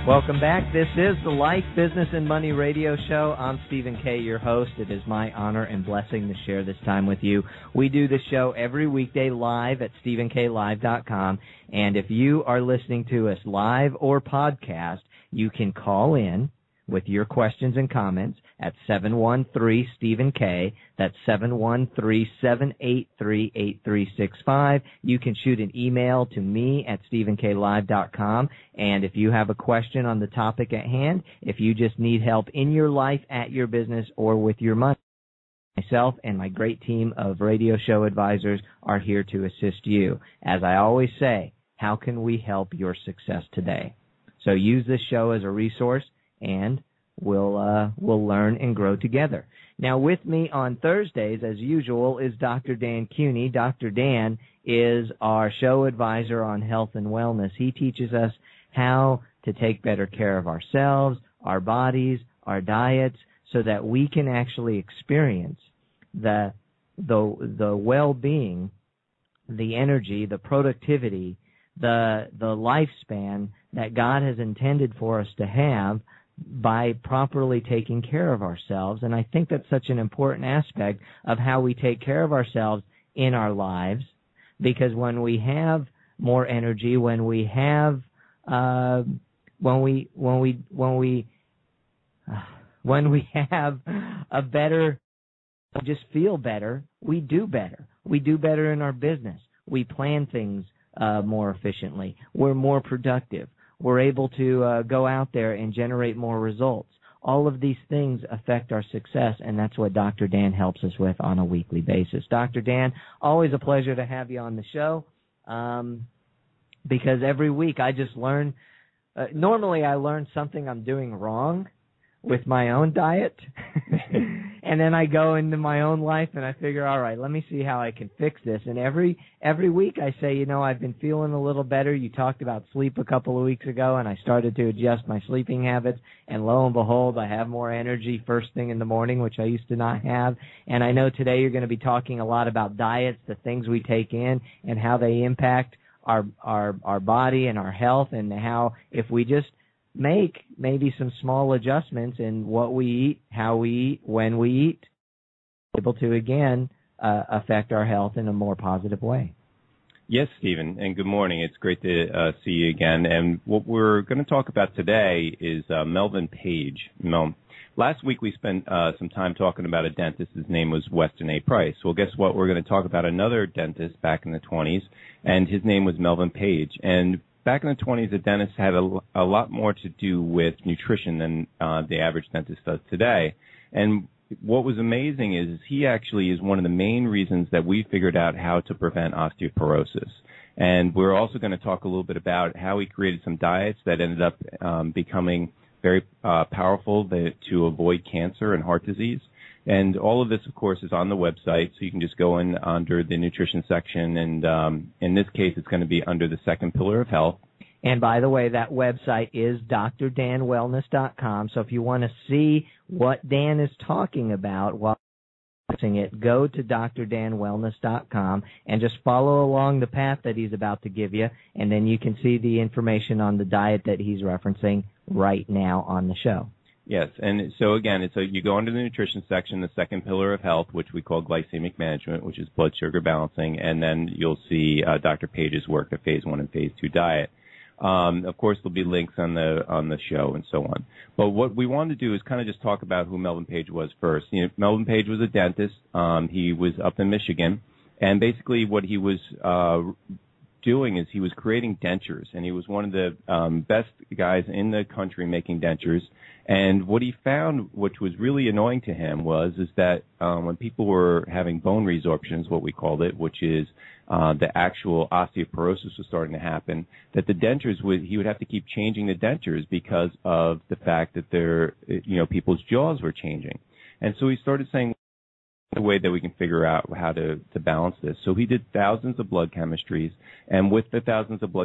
Welcome back. This is the Life, Business, and Money Radio Show. I'm Stephen K., your host. It is my honor and blessing to share this time with you. We do this show every weekday live at StephenKLive.com. And if you are listening to us live or podcast, you can call in with your questions and comments at 713-STEPHEN-K. That's 713-783-8365. You can shoot an email to me at StephenKLive.com. And if you have a question on the topic at hand, if you just need help in your life, at your business, or with your money, myself and my great team of radio show advisors are here to assist you. As I always say, how can we help your success today? So use this show as a resource, and we'll learn and grow together. Now, with me on Thursdays, as usual, is Dr. Dan Cuney. Dr. Dan is our show advisor on health and wellness. He teaches us how to take better care of ourselves, our bodies, our diets, so that we can actually experience the well-being, the energy, the productivity, the lifespan that God has intended for us to have by properly taking care of ourselves. And I think that's such an important aspect of how we take care of ourselves in our lives, because when we have more energy, when we have when we have a better, just feel better, we do better. We do better in our business. We plan things more efficiently. We're more productive. We're able to go out there and generate more results. All of these things affect our success, and that's what Dr. Dan helps us with on a weekly basis. Dr. Dan, always a pleasure to have you on the show, because every week I just learn. Normally I learn something I'm doing wrong with my own diet, and then I go into my own life and I figure, all right, let me see how I can fix this. And every week I say, you know, I've been feeling a little better. You talked about sleep a couple of weeks ago, and I started to adjust my sleeping habits, and lo and behold, I have more energy first thing in the morning, which I used to not have. And I know today you're going to be talking a lot about diets, the things we take in, and how they impact our body and our health, and how if we just make maybe some small adjustments in what we eat, how we eat, when we eat, able to, again, affect our health in a more positive way. Yes, Stephen, and good morning. It's great to see you again. And what we're going to talk about today is Melvin Page. Last week we spent some time talking about a dentist. His name was Weston A. Price. Well, guess what? We're going to talk about another dentist back in the 20s, and his name was Melvin Page. And back in the 20s, the dentist had a lot more to do with nutrition than the average dentist does today. And what was amazing is he actually is one of the main reasons that we figured out how to prevent osteoporosis. And we're also going to talk a little bit about how he created some diets that ended up becoming very powerful to avoid cancer and heart disease. And all of this, of course, is on the website, so you can just go in under the nutrition section, and in this case, it's going to be under the second pillar of health. And by the way, that website is drdanwellness.com, so if you want to see what Dan is talking about while watching it, go to drdanwellness.com and just follow along the path that he's about to give you, and then you can see the information on the diet that he's referencing right now on the show. Yes, and so again, you go under the nutrition section, the second pillar of health, which we call glycemic management, which is blood sugar balancing, and then you'll see Dr. Page's work, the Phase 1 and Phase 2 diet. Of course, there'll be links on the show and so on. But what we wanted to do is kind of just talk about who Melvin Page was first. You know, Melvin Page was a dentist. He was up in Michigan, and basically what he was doing is he was creating dentures, and he was one of the best guys in the country making dentures. And what he found, which was really annoying to him, was that when people were having bone resorptions, what we called it, which is the actual osteoporosis was starting to happen, that the dentures he would have to keep changing the dentures because of the fact that people's jaws were changing. And so he started saying the way that we can figure out how to balance this. So he did thousands of blood chemistries, and with the thousands of blood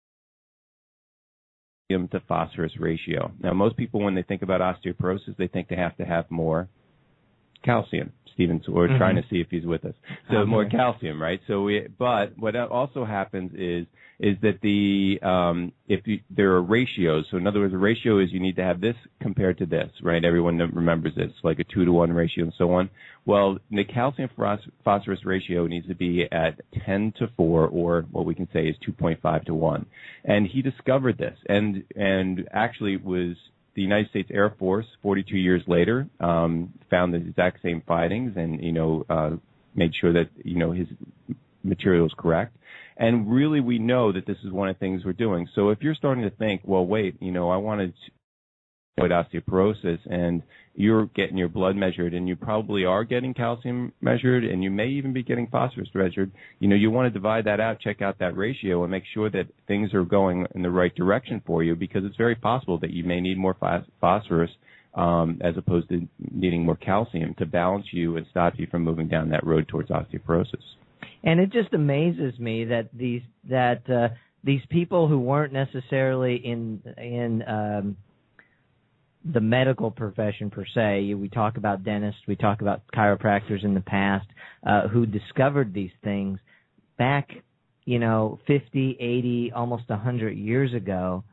to phosphorus ratio. Now, most people, when they think about osteoporosis, they think they have to have more calcium. Stephen's, we're trying to see if he's with us. So more calcium, right? But what also happens is that there are ratios. So in other words, a ratio is you need to have this compared to this, right? Everyone remembers this, like a 2-to-1 ratio and so on. Well, the calcium phosphorus ratio needs to be at 10-4, or what we can say is 2.5-1. And he discovered this, and actually was the United States Air Force 42 years later found the exact same findings, and made sure that his material is correct. And really, we know that this is one of the things we're doing. So if you're starting to think, well, wait, I wanted to avoid osteoporosis, and you're getting your blood measured, and you probably are getting calcium measured, and you may even be getting phosphorus measured, you want to divide that out, check out that ratio, and make sure that things are going in the right direction for you, because it's very possible that you may need more phosphorus as opposed to needing more calcium to balance you and stop you from moving down that road towards osteoporosis. And it just amazes me that these people who weren't necessarily in the medical profession per se, we talk about dentists, we talk about chiropractors in the past, who discovered these things back, 50, 80, almost 100 years ago.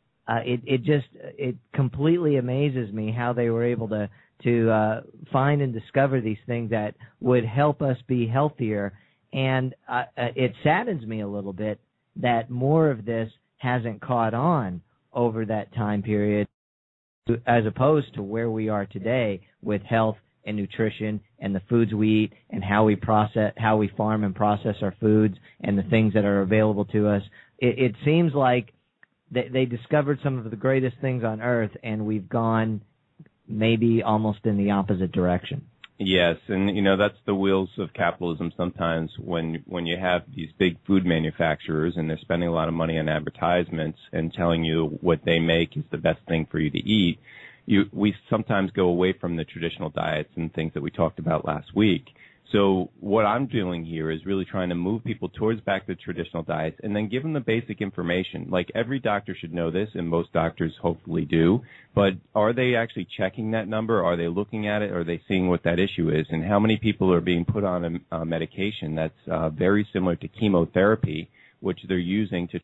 It completely amazes me how they were able to find and discover these things that would help us be healthier. And it saddens me a little bit that more of this hasn't caught on over that time period, as opposed to where we are today with health and nutrition and the foods we eat and how we farm and process our foods and the things that are available to us. It seems like they discovered some of the greatest things on earth, and we've gone maybe almost in the opposite direction. Yes, and that's the wheels of capitalism sometimes when you have these big food manufacturers and they're spending a lot of money on advertisements and telling you what they make is the best thing for you to eat. We sometimes go away from the traditional diets and things that we talked about last week. So what I'm doing here is really trying to move people towards back to traditional diets and then give them the basic information. Like every doctor should know this, and most doctors hopefully do, but are they actually checking that number? Are they looking at it? Are they seeing what that issue is? And how many people are being put on a medication that's very similar to chemotherapy, which they're using to...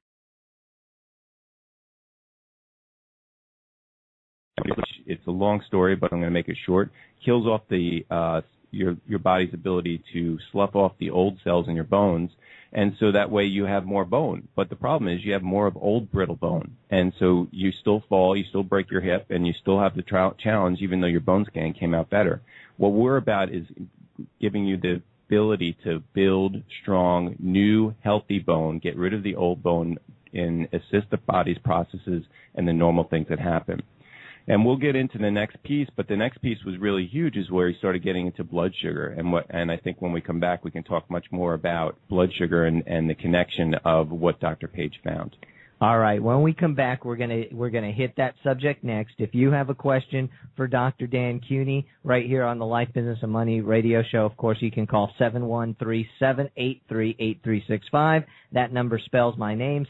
It's a long story, but I'm going to make it short. Kills off your body's ability to slough off the old cells in your bones, and so that way you have more bone. But the problem is you have more of old brittle bone, and so you still fall, you still break your hip, and you still have the challenge even though your bone scan came out better. What we're about is giving you the ability to build strong, new, healthy bone, get rid of the old bone, and assist the body's processes and the normal things that happen. And we'll get into the next piece, but the next piece was really huge, is where he started getting into blood sugar. And I think when we come back, we can talk much more about blood sugar and the connection of what Dr. Page found. All right. When we come back, we're gonna hit that subject next. If you have a question for Dr. Dan Cuny right here on the Life, Business, and Money radio show, of course, you can call 713-783-8365. That number spells my name,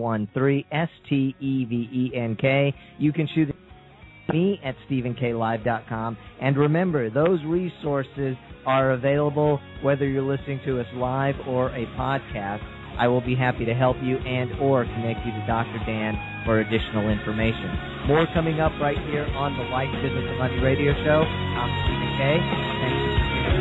713-STEVENK. You can shoot me at StephenKLive.com. And remember, those resources are available whether you're listening to us live or a podcast. I will be happy to help you and or connect you to Dr. Dan for additional information. More coming up right here on the Life, Business, and Money radio show. I'm Stephen K. Thank you.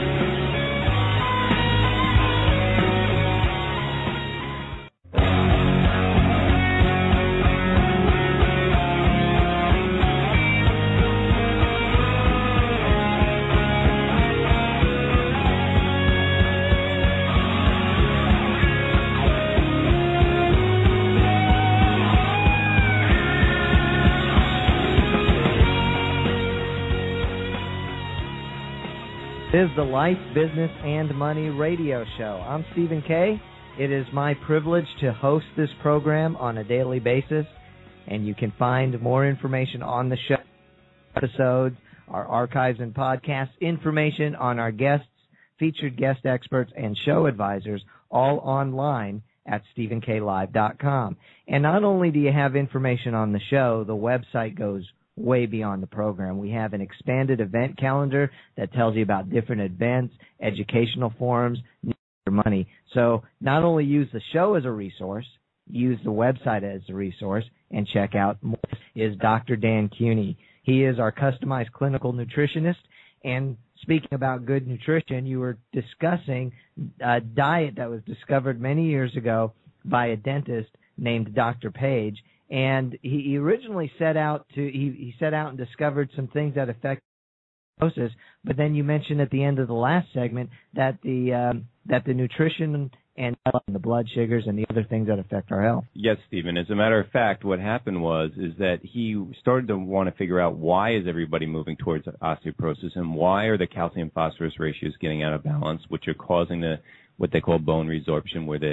This is the Life, Business, and Money radio show. I'm Stephen K. It is my privilege to host this program on a daily basis, and you can find more information on the show, episodes, our archives and podcasts, information on our guests, featured guest experts, and show advisors, all online at StephenKLive.com. And not only do you have information on the show, the website goes way beyond the program. We have an expanded event calendar that tells you about different events, educational forums, your money. So not only use the show as a resource, use the website as a resource, and check out more. Is Dr. Dan Cuny. He is our customized clinical nutritionist. And speaking about good nutrition, you were discussing a diet that was discovered many years ago by a dentist named Dr. Page. And he originally set out and discovered some things that affect diagnosis, but then you mentioned at the end of the last segment that the nutrition and the blood sugars and the other things that affect our health. Yes, Stephen. As a matter of fact, what happened is that he started to want to figure out why is everybody moving towards osteoporosis and why are the calcium-phosphorus ratios getting out of balance, which are causing what they call bone resorption, where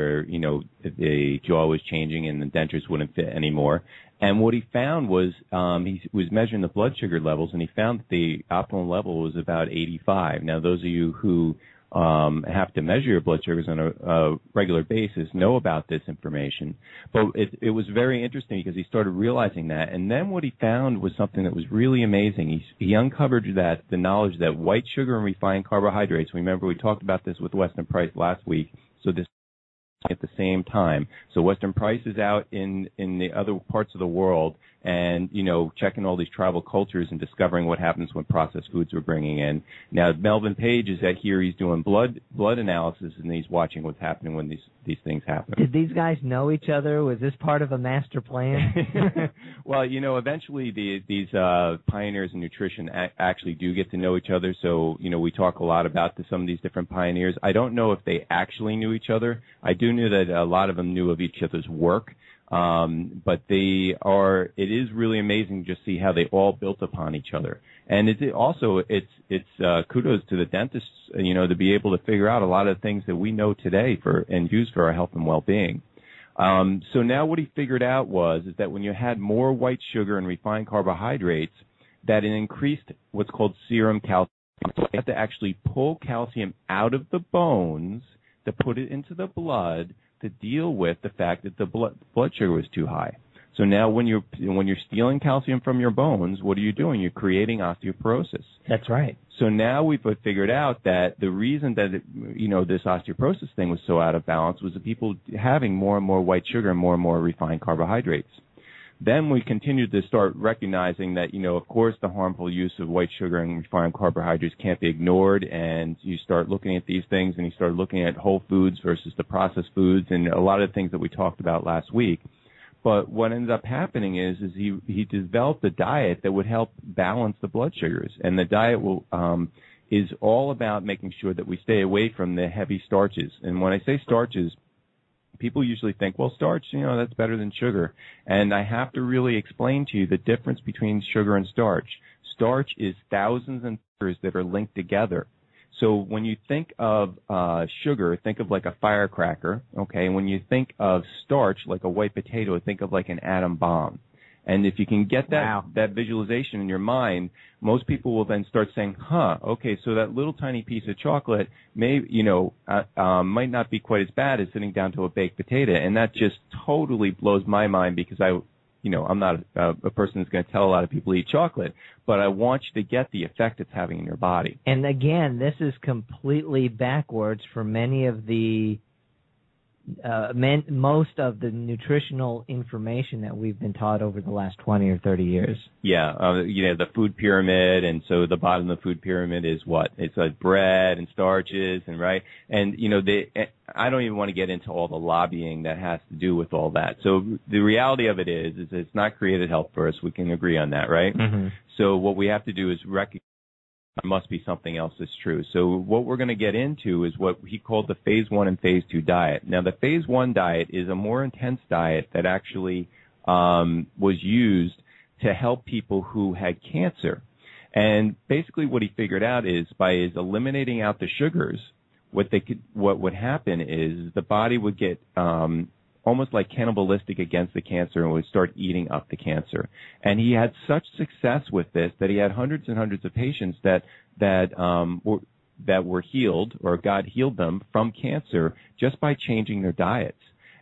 the jaw was changing and the dentures wouldn't fit anymore. And what he found was he was measuring the blood sugar levels, and he found that the optimal level was about 85. Now, those of you who have to measure your blood sugars on a regular basis know about this information. But it was very interesting because he started realizing that. And then what he found was something that was really amazing. He uncovered the knowledge that white sugar and refined carbohydrates, remember we talked about this with Weston Price last week, so this at the same time. So Weston Price is out in the other parts of the world and, checking all these tribal cultures and discovering what happens when processed foods are bringing in. Now, Melvin Page is here. He's doing blood analysis, and he's watching what's happening when these things happen. Did these guys know each other? Was this part of a master plan? Well, eventually these pioneers in nutrition actually do get to know each other. So, we talk a lot about some of these different pioneers. I don't know if they actually knew each other. I do know that a lot of them knew of each other's work. But it is really amazing to just see how they all built upon each other. And it's kudos to the dentists, to be able to figure out a lot of things that we know today and use for our health and well-being. So now what he figured out is that when you had more white sugar and refined carbohydrates, that it increased what's called serum calcium. So you have to actually pull calcium out of the bones to put it into the blood to deal with the fact that the blood sugar was too high. So now when you're stealing calcium from your bones, what are you doing? You're creating osteoporosis. That's right. So now we've figured out that the reason that this osteoporosis thing was so out of balance was the people having more and more white sugar and more refined carbohydrates. Then we continued to start recognizing that, of course, the harmful use of white sugar and refined carbohydrates can't be ignored, and you start looking at these things, and you start looking at whole foods versus the processed foods and a lot of things that we talked about last week. But what ends up happening is he developed a diet that would help balance the blood sugars, and the diet is all about making sure that we stay away from the heavy starches. And when I say starches, people usually think, well, starch, that's better than sugar. And I have to really explain to you the difference between sugar and starch. Starch is thousands of sugars that are linked together. So when you think of sugar, think of like a firecracker, okay? And when you think of starch, like a white potato, think of like an atom bomb. And if you can get that visualization in your mind, most people will then start saying, okay, so that little tiny piece of chocolate might not be quite as bad as sitting down to a baked potato. And that just totally blows my mind because I'm not a person that's going to tell a lot of people to eat chocolate, but I want you to get the effect it's having in your body. And again, this is completely backwards for many of the most of the nutritional information that we've been taught over the last 20 or 30 years. Yeah, the food pyramid, and so the bottom of the food pyramid is what? It's like bread and starches, and right? And, I don't even want to get into all the lobbying that has to do with all that. So the reality of it is it's not created health for us. We can agree on that, right? Mm-hmm. So what we have to do is recognize there must be something else that's true. So what we're going to get into is what he called the Phase 1 and Phase 2 diet. Now, the Phase 1 diet is a more intense diet that actually was used to help people who had cancer. And basically what he figured out is by eliminating out the sugars, what would happen is the body would get almost like cannibalistic against the cancer and would start eating up the cancer. And he had such success with this that he had hundreds and hundreds of patients that were healed, or God healed them from cancer just by changing their diets.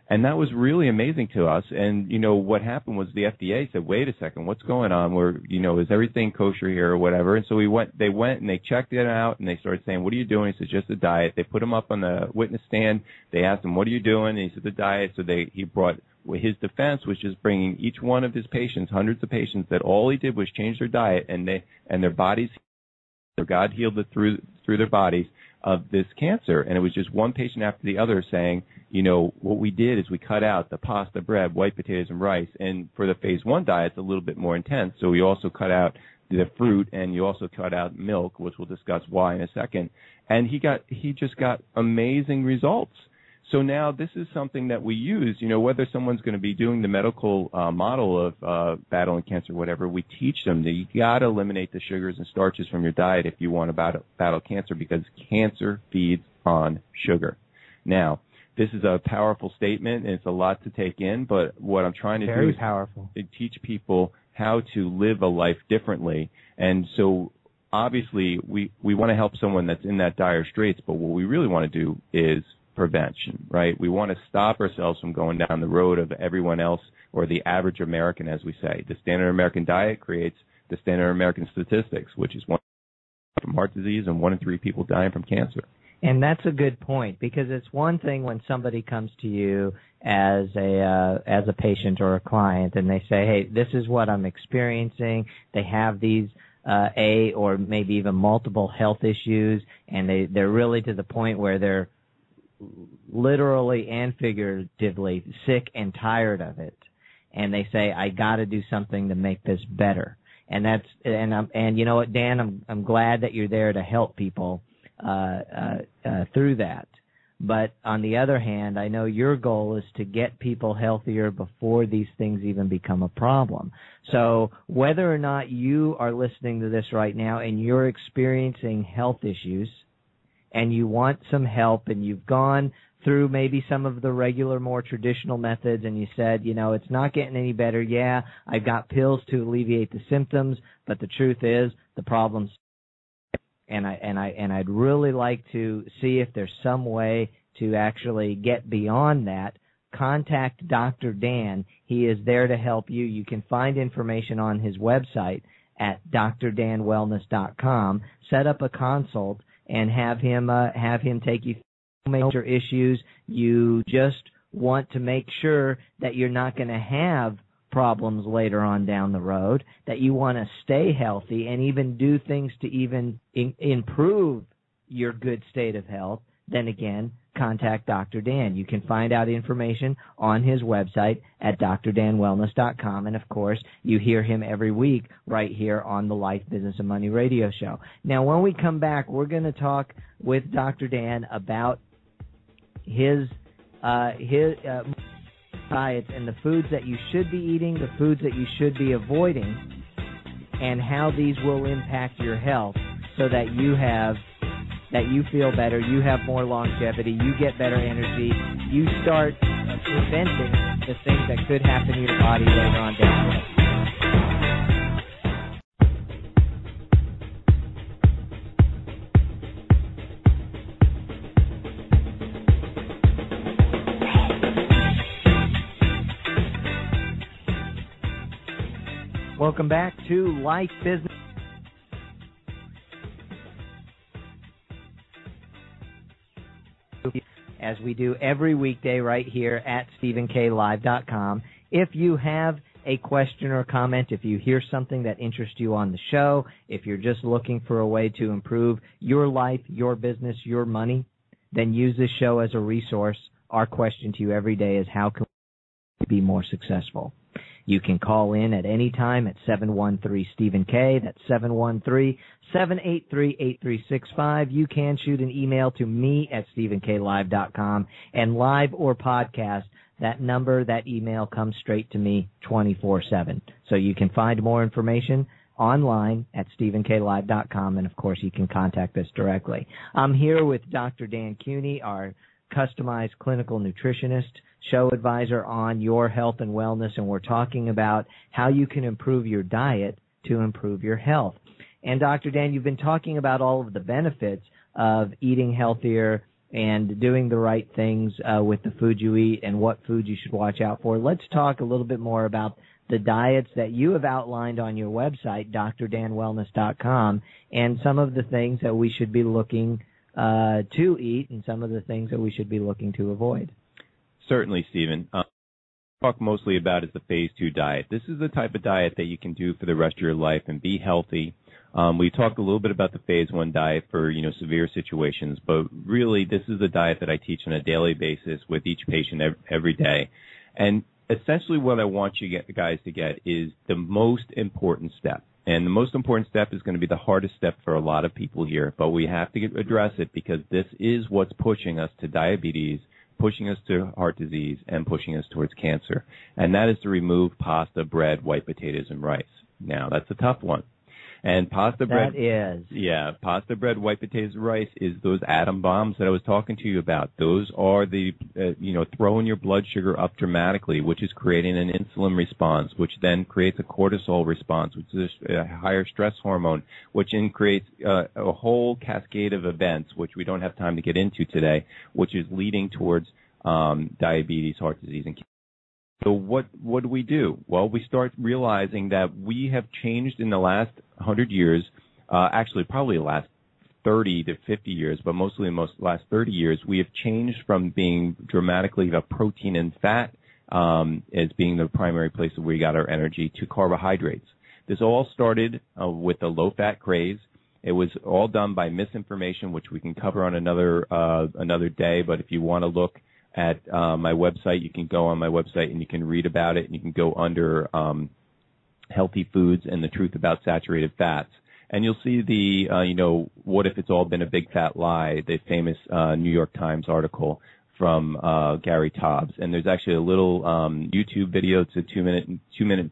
And that was really amazing to us. And, what happened was the FDA said, wait a second, what's going on? Is everything kosher here or whatever? And so they went and they checked it out, and they started saying, what are you doing? He said, just a diet. They put him up on the witness stand. They asked him, what are you doing? And he said, the diet. So he brought his defense, was just bringing each one of his patients, hundreds of patients, that all he did was change their diet, and their bodies, God healed it through their bodies of this cancer. And it was just one patient after the other saying, what we did is we cut out the pasta, bread, white potatoes, and rice. And for the phase 1 diet, it's a little bit more intense. So we also cut out the fruit, and you also cut out milk, which we'll discuss why in a second. And he just got amazing results. So now this is something that we use, whether someone's going to be doing the medical model of battling cancer or whatever, we teach them that you got to eliminate the sugars and starches from your diet if you want to battle cancer, because cancer feeds on sugar. Now, this is a powerful statement, and it's a lot to take in, but what I'm trying to do is powerful. To teach people how to live a life differently. And so obviously we want to help someone that's in that dire straits, but what we really want to do is prevention, right? We want to stop ourselves from going down the road of everyone else, or the average American, as we say. The standard American diet creates the standard American statistics, which is 1 from heart disease and 1 in 3 people dying from cancer. And that's a good point, because it's one thing when somebody comes to you as a patient or a client, and they say, hey, this is what I'm experiencing. They have these or maybe even multiple health issues, and they're really to the point where they're literally and figuratively sick and tired of it, and they say, I got to do something to make this better. And you know what, Dan, I'm glad that you're there to help people through that. But on the other hand, I know your goal is to get people healthier before these things even become a problem. So whether or not you are listening to this right now and you're experiencing health issues and you want some help, and you've gone through maybe some of the regular, more traditional methods, and you said, it's not getting any better. Yeah, I've got pills to alleviate the symptoms, but the truth is the problem's. And I'd really like to see if there's some way to actually get beyond that. Contact Dr. Dan. He is there to help you. You can find information on his website at drdanwellness.com. Set up a consult and have him take you through major issues. You just want to make sure that you're not going to have problems later on down the road, that you want to stay healthy and even do things to even improve your good state of health, then again, contact Dr. Dan. You can find out information on his website at drdanwellness.com. And, of course, you hear him every week right here on the Life, Business, and Money radio show. Now, when we come back, we're going to talk with Dr. Dan about his diets and the foods that you should be eating, the foods that you should be avoiding, and how these will impact your health so that you feel better, you have more longevity, you get better energy, you start preventing the things that could happen to your body later on down the road. Welcome back to Life, Business. As we do every weekday right here at StephenKLive.com. If you have a question or comment, if you hear something that interests you on the show, if you're just looking for a way to improve your life, your business, your money, then use this show as a resource. Our question to you every day is, how can we be more successful? You can call in at any time at 713-STEPHEN-K. That's 713-783-8365. You can shoot an email to me at StephenKLive.com. And live or podcast, that number, that email comes straight to me 24/7. So you can find more information online at StephenKLive.com. And, of course, you can contact us directly. I'm here with Dr. Dan Cuney, our customized clinical nutritionist, show advisor on your health and wellness, and we're talking about how you can improve your diet to improve your health. And Dr. Dan, you've been talking about all of the benefits of eating healthier and doing the right things with the food you eat and what food you should watch out for, let's talk a little bit more about the diets that you have outlined on your website, drdanwellness.com, and some of the things that we should be looking to eat and some of the things that we should be looking to avoid. Certainly, Stephen. Talk mostly about is the phase 2 diet. This is the type of diet that you can do for the rest of your life and be healthy. We talked a little bit about the phase 1 diet for, severe situations, but really this is the diet that I teach on a daily basis with each patient every day. And essentially what I want you guys to get is the most important step. And the most important step is going to be the hardest step for a lot of people here, but we have to address it because this is what's pushing us to diabetes, pushing us to heart disease, and pushing us towards cancer. And that is to remove pasta, bread, white potatoes, and rice. Now, that's a tough one. And pasta bread... That is. Yeah, pasta, bread, white potatoes, and rice is those atom bombs that I was talking to you about. Those are the, throwing your blood sugar up dramatically, which is creating an insulin response, which then creates a cortisol response, which is a higher stress hormone, which then creates a whole cascade of events, which we don't have time to get into today, which is leading towards diabetes, heart disease, and cancer. So what do we do? Well, we start realizing that we have changed in the last 100 years, actually probably the last 30 to 50 years, but mostly in the last 30 years, we have changed from being dramatically about protein and fat as being the primary place where we got our energy to carbohydrates. This all started with the low-fat craze. It was all done by misinformation, which we can cover on another day, but if you want to look at my website, you can go on my website and you can read about it, and you can go under healthy foods and the truth about saturated fats. And you'll see the, what if it's all been a big fat lie, the famous New York Times article from Gary Taubes. And there's actually a little YouTube video. It's a 2 minute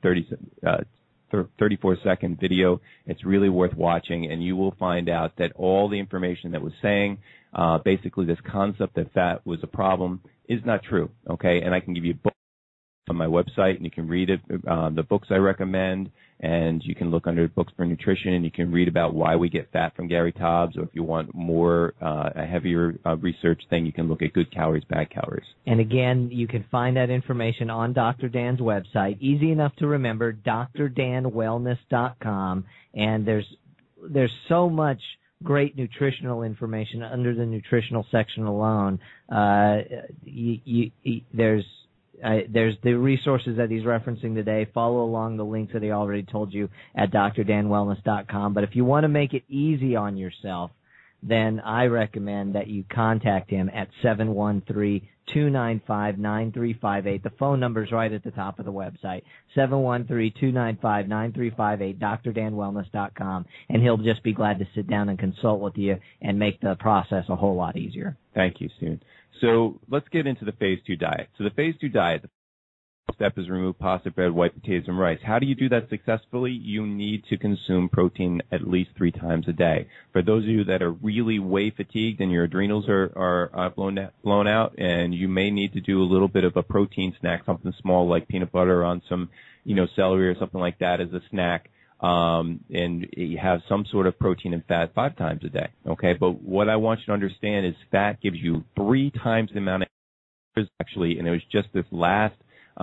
34-second video. It's really worth watching, and you will find out that all the information that was saying, basically this concept that fat was a problem, is not true, okay? And I can give you books on my website, and you can read it, the books I recommend, and you can look under books for nutrition, and you can read about why we get fat from Gary Taubes, or if you want more, a heavier research thing, you can look at good calories, bad calories. And again, you can find that information on Dr. Dan's website. Easy enough to remember, drdanwellness.com, and there's so much great nutritional information under the nutritional section alone. There's the resources that he's referencing today. Follow along the links that he already told you at drdanwellness.com. But if you want to make it easy on yourself, then I recommend that you contact him at 713-295-9358. The phone number's right at the top of the website, 713-295-9358, drdanwellness.com, and he'll just be glad to sit down and consult with you and make the process a whole lot easier. Thank you, Stephen. So let's get into the phase 2 diet. So the phase 2 diet, the first step is remove pasta, bread, white potatoes, and rice. How do you do that successfully? You need to consume protein at least 3 times a day. For those of you that are really way fatigued and your adrenals are blown out, and you may need to do a little bit of a protein snack, something small like peanut butter on some, celery or something like that as a snack. And you have some sort of protein and fat 5 times a day, okay? But what I want you to understand is fat gives you 3 times the amount of calories, actually, and it was just this last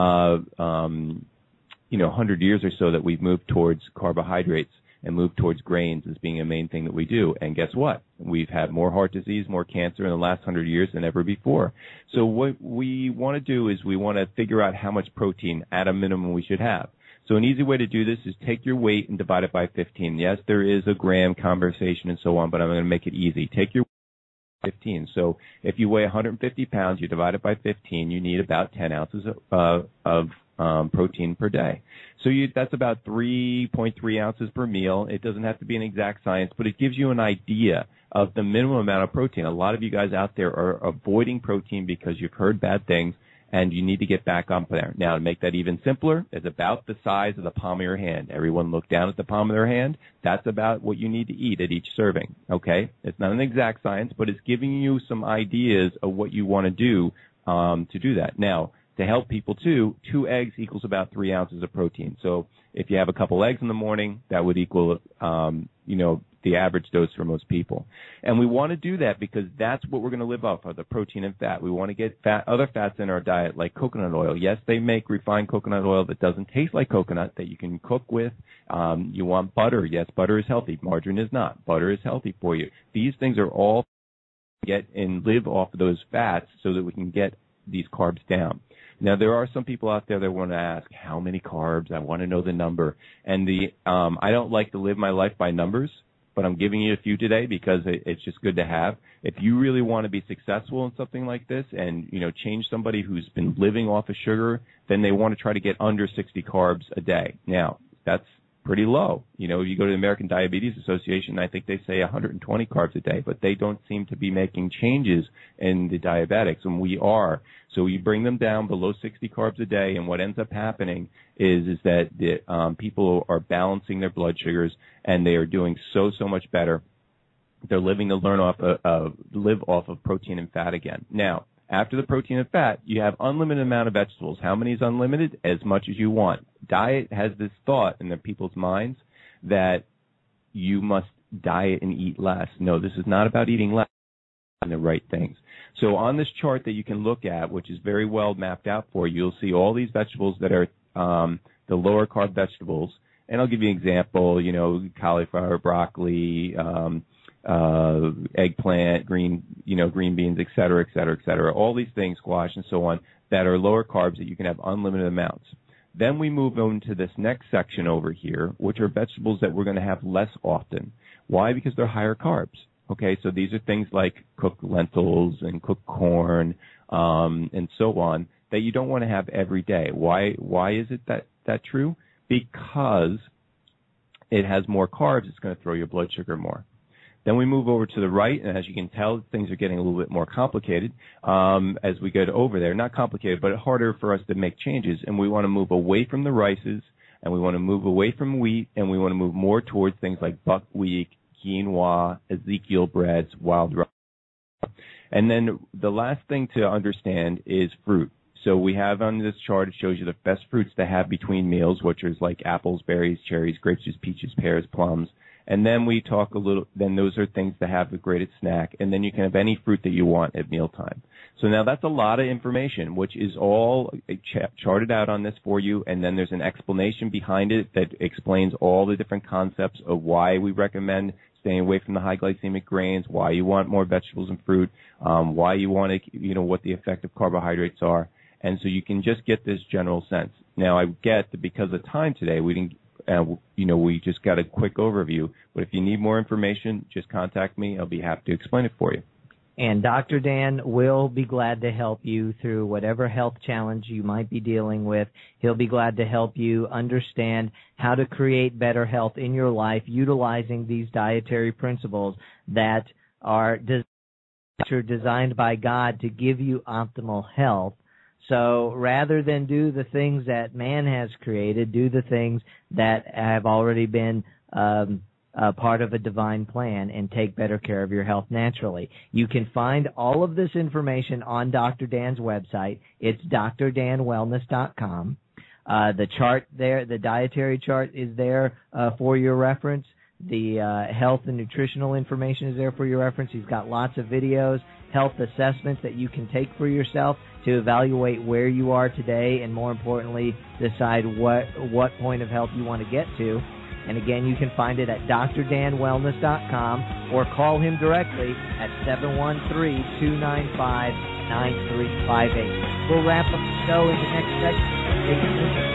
100 years or so that we've moved towards carbohydrates and moved towards grains as being a main thing that we do. And guess what? We've had more heart disease, more cancer in the last 100 years than ever before. So what we want to do is we want to figure out how much protein at a minimum we should have. So an easy way to do this is take your weight and divide it by 15. Yes, there is a gram conversation and so on, but I'm going to make it easy. Take your 15. So if you weigh 150 pounds, you divide it by 15, you need about 10 ounces of protein per day. So that's about 3.3 ounces per meal. It doesn't have to be an exact science, but it gives you an idea of the minimum amount of protein. A lot of you guys out there are avoiding protein because you've heard bad things, and you need to get back up there. Now, to make that even simpler, it's about the size of the palm of your hand. Everyone look down at the palm of their hand. That's about what you need to eat at each serving, okay? It's not an exact science, but it's giving you some ideas of what you want to do that. Now, to help people too, 2 eggs equals about 3 ounces of protein. So if you have a couple eggs in the morning, that would equal, the average dose for most people. And we want to do that because that's what we're going to live off of, the protein and fat. We want to get other fats in our diet like coconut oil. Yes, they make refined coconut oil that doesn't taste like coconut that you can cook with. You want butter. Yes, butter is healthy. Margarine is not. Butter is healthy for you. These things are all get and live off of those fats so that we can get these carbs down. Now, there are some people out there that want to ask, how many carbs? I want to know the number. And I don't like to live my life by numbers, but I'm giving you a few today because it's just good to have. If you really want to be successful in something like this and, change somebody who's been living off of sugar, then they want to try to get under 60 carbs a day. Now, that's pretty low. You go to the American Diabetes Association, I think they say 120 carbs a day, but they don't seem to be making changes in the diabetics, and we are. So you bring them down below 60 carbs a day, and what ends up happening is that people are balancing their blood sugars, and they are doing so much better. They're live off of protein and fat again. Now, after the protein and fat, you have unlimited amount of vegetables. How many is unlimited? As much as you want. Diet has this thought in the people's minds that you must diet and eat less. No, this is not about eating less and the right things. So on this chart that you can look at, which is very well mapped out for you, you'll see all these vegetables that are the lower carb vegetables. And I'll give you an example, cauliflower, broccoli, eggplant, green beans, et cetera, et cetera, et cetera. All these things, squash and so on, that are lower carbs that you can have unlimited amounts. Then we move on to this next section over here, which are vegetables that we're going to have less often. Why? Because they're higher carbs. Okay, so these are things like cooked lentils and cooked corn and so on that you don't want to have every day. Why is it that true? Because it has more carbs, it's going to throw your blood sugar more. Then we move over to the right, and as you can tell, things are getting a little bit more complicated as we get over there. Not complicated, but harder for us to make changes. And we want to move away from the rices, and we want to move away from wheat, and we want to move more towards things like buckwheat, quinoa, Ezekiel breads, wild rice. And then the last thing to understand is fruit. So we have on this chart, it shows you the best fruits to have between meals, which is like apples, berries, cherries, grapes, peaches, pears, plums. And then we talk then those are things to have the greatest snack. And then you can have any fruit that you want at mealtime. So now that's a lot of information, which is all charted out on this for you. And then there's an explanation behind it that explains all the different concepts of why we recommend staying away from the high glycemic grains, why you want more vegetables and fruit, why you want to, what the effect of carbohydrates are. And so you can just get this general sense. Now, I get that because of time today, we didn't, we just got a quick overview. But if you need more information, just contact me. I'll be happy to explain it for you. And Dr. Dan will be glad to help you through whatever health challenge you might be dealing with. He'll be glad to help you understand how to create better health in your life utilizing these dietary principles that are designed by God to give you optimal health. So rather than do the things that man has created, do the things that have already been part of a divine plan and take better care of your health naturally. You can find all of this information on Dr. Dan's website. It's drdanwellness.com. The chart there, the dietary chart is there for your reference. The health and nutritional information is there for your reference. He's got lots of videos, health assessments that you can take for yourself to evaluate where you are today and, more importantly, decide what point of health you want to get to. And again, you can find it at drdanwellness.com or call him directly at 713-295-9358. We'll wrap up the show in the next segment.